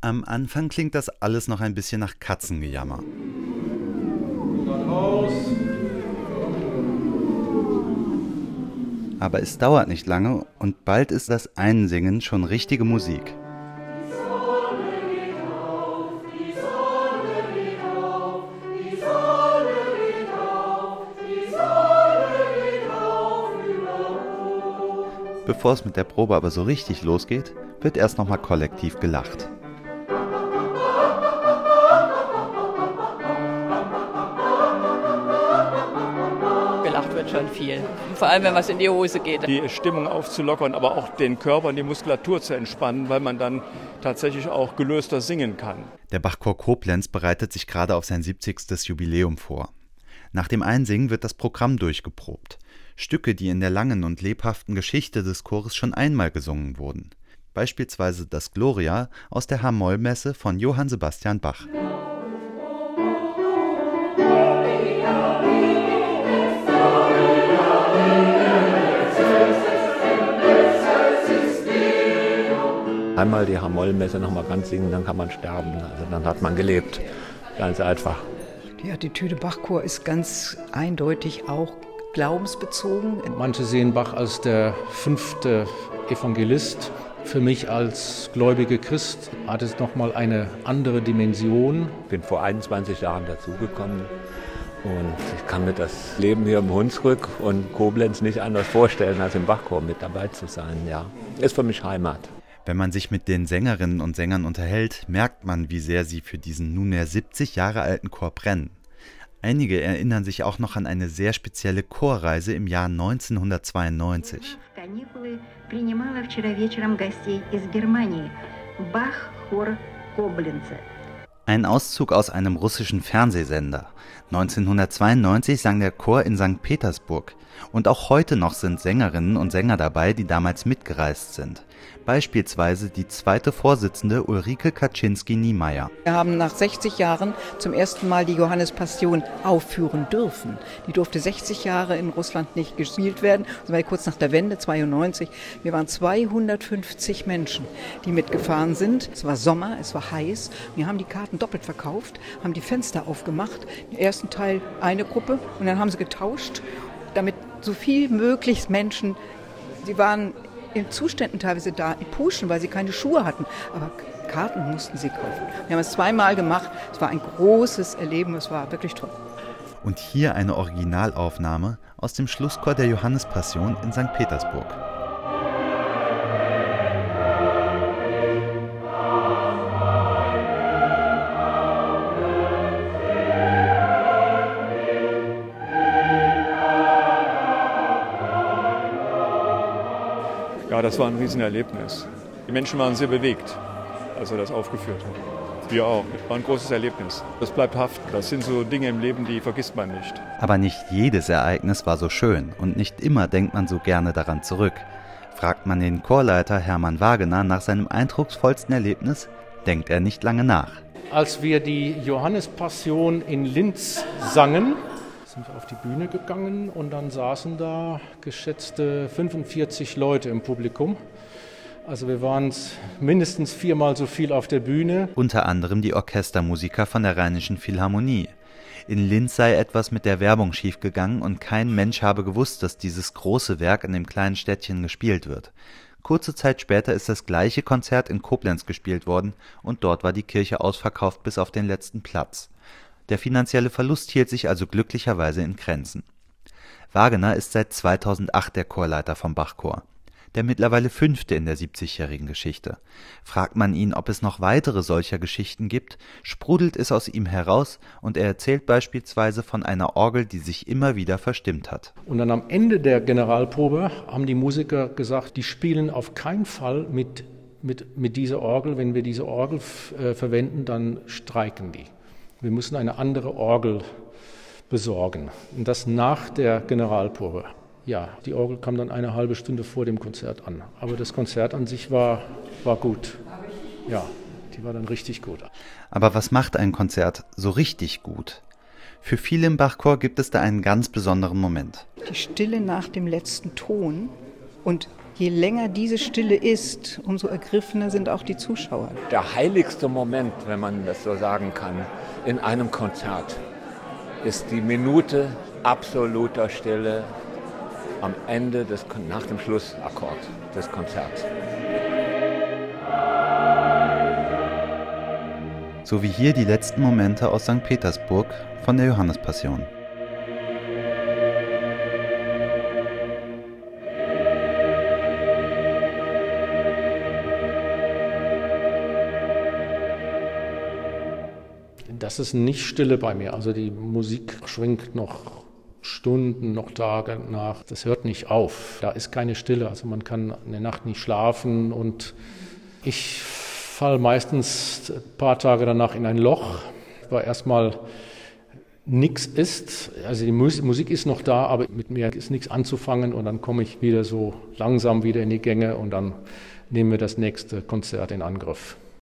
Am Anfang klingt das alles noch ein bisschen nach Katzengejammer. Aber es dauert nicht lange und bald ist das Einsingen schon richtige Musik. Bevor es mit der Probe aber so richtig losgeht, wird erst nochmal kollektiv gelacht. Gelacht wird schon viel. Vor allem, wenn was in die Hose geht. Die Stimmung aufzulockern, aber auch den Körper und die Muskulatur zu entspannen, weil man dann tatsächlich auch gelöster singen kann. Der Bachchor Koblenz bereitet sich gerade auf sein 70. Jubiläum vor. Nach dem Einsingen wird das Programm durchgeprobt. Stücke, die in der langen und lebhaften Geschichte des Chores schon einmal gesungen wurden. Beispielsweise das Gloria aus der H-Moll-Messe von Johann Sebastian Bach. Einmal die H-Moll-Messe nochmal ganz singen, dann kann man sterben. Also dann hat man gelebt. Ganz einfach. Die Attitüde Bachchor ist ganz eindeutig auch glaubensbezogen. Manche sehen Bach als der 5. Evangelist. Für mich als gläubiger Christ hat es nochmal eine andere Dimension. Ich bin vor 21 Jahren dazugekommen und ich kann mir das Leben hier im Hunsrück und Koblenz nicht anders vorstellen, als im Bachchor mit dabei zu sein. Ja, ist für mich Heimat. Wenn man sich mit den Sängerinnen und Sängern unterhält, merkt man, wie sehr sie für diesen nunmehr 70 Jahre alten Chor brennen. Einige erinnern sich auch noch an eine sehr spezielle Chorreise im Jahr 1992. Ein Auszug aus einem russischen Fernsehsender. 1992 sang der Chor in St. Petersburg. Und auch heute noch sind Sängerinnen und Sänger dabei, die damals mitgereist sind. Beispielsweise die zweite Vorsitzende Ulrike Kaczynski-Niemeyer. Wir haben nach 60 Jahren zum ersten Mal die Johannespassion aufführen dürfen. Die durfte 60 Jahre in Russland nicht gespielt werden. Das war kurz nach der Wende, 92. Wir waren 250 Menschen, die mitgefahren sind. Es war Sommer, es war heiß. Wir haben die Karten doppelt verkauft, haben die Fenster aufgemacht. Im ersten Teil eine Gruppe und dann haben sie getauscht, damit so viel möglichst Menschen, sie waren in Zuständen teilweise da, in Puschen, weil sie keine Schuhe hatten. Aber Karten mussten sie kaufen. Wir haben es zweimal gemacht. Es war ein großes Erleben. Es war wirklich toll. Und hier eine Originalaufnahme aus dem Schlusschor der Johannespassion in St. Petersburg. Ja, das war ein Riesenerlebnis. Die Menschen waren sehr bewegt, als er das aufgeführt hat. Wir auch. Das war ein großes Erlebnis. Das bleibt haften. Das sind so Dinge im Leben, die vergisst man nicht. Aber nicht jedes Ereignis war so schön und nicht immer denkt man so gerne daran zurück. Fragt man den Chorleiter Hermann Wagener nach seinem eindrucksvollsten Erlebnis, denkt er nicht lange nach. Als wir die Johannespassion in Linz sangen, sind wir auf die Bühne gegangen und dann saßen da geschätzte 45 Leute im Publikum. Also wir waren mindestens 4-mal so viel auf der Bühne. Unter anderem die Orchestermusiker von der Rheinischen Philharmonie. In Linz sei etwas mit der Werbung schiefgegangen und kein Mensch habe gewusst, dass dieses große Werk in dem kleinen Städtchen gespielt wird. Kurze Zeit später ist das gleiche Konzert in Koblenz gespielt worden und dort war die Kirche ausverkauft bis auf den letzten Platz. Der finanzielle Verlust hielt sich also glücklicherweise in Grenzen. Wagener ist seit 2008 der Chorleiter vom Bachchor, der mittlerweile 5. in der 70-jährigen Geschichte. Fragt man ihn, ob es noch weitere solcher Geschichten gibt, sprudelt es aus ihm heraus und er erzählt beispielsweise von einer Orgel, die sich immer wieder verstimmt hat. Und dann am Ende der Generalprobe haben die Musiker gesagt, die spielen auf keinen Fall mit dieser Orgel. Wenn wir diese Orgel verwenden, dann streiken die. Wir müssen eine andere Orgel besorgen. Und das nach der Generalprobe. Ja, die Orgel kam dann eine halbe Stunde vor dem Konzert an. Aber das Konzert an sich war gut. Ja, die war dann richtig gut. Aber was macht ein Konzert so richtig gut? Für viele im Bachchor gibt es da einen ganz besonderen Moment. Die Stille nach dem letzten Ton Und je länger diese Stille ist, umso ergriffener sind auch die Zuschauer. Der heiligste Moment, wenn man das so sagen kann, in einem Konzert ist die Minute absoluter Stille am Ende nach dem Schlussakkord des Konzerts. So wie hier die letzten Momente aus St. Petersburg von der Johannespassion. Das ist nicht Stille bei mir. Also die Musik schwingt noch Stunden, noch Tage nach. Das hört nicht auf. Da ist keine Stille. Also man kann eine Nacht nicht schlafen und ich falle meistens ein paar Tage danach in ein Loch, weil erstmal nichts ist. Also die Musik ist noch da, aber mit mir ist nichts anzufangen und dann komme ich wieder so langsam wieder in die Gänge und dann nehmen wir das nächste Konzert in Angriff.